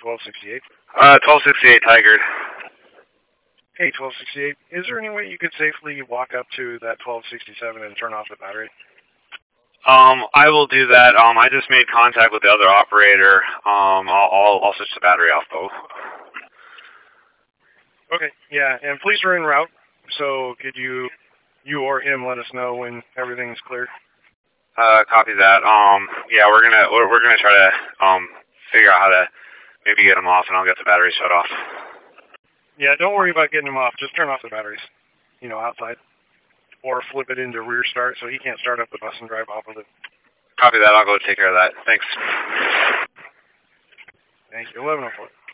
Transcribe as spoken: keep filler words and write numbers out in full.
twelve sixty-eight. Uh, twelve sixty-eight Tiger. Hey, twelve sixty-eight. Is there any way you could safely walk up to that twelve sixty-seven and turn off the battery? Um, I will do that. Um, I just made contact with the other operator. Um, I'll, I'll, I'll switch the battery off, though. Okay, yeah, and police are en route, so could you, you or him let us know when everything's cleared? Uh, copy that. Um, yeah, we're gonna, we're, we're gonna try to, um, figure out how to maybe get them off, and I'll get the battery shut off. Yeah, don't worry about getting them off. Just turn off the batteries, you know, outside. Or flip it into rear start so he can't start up the bus and drive off with it. Copy that. I'll go take care of that. Thanks. Thank you. eleven oh four.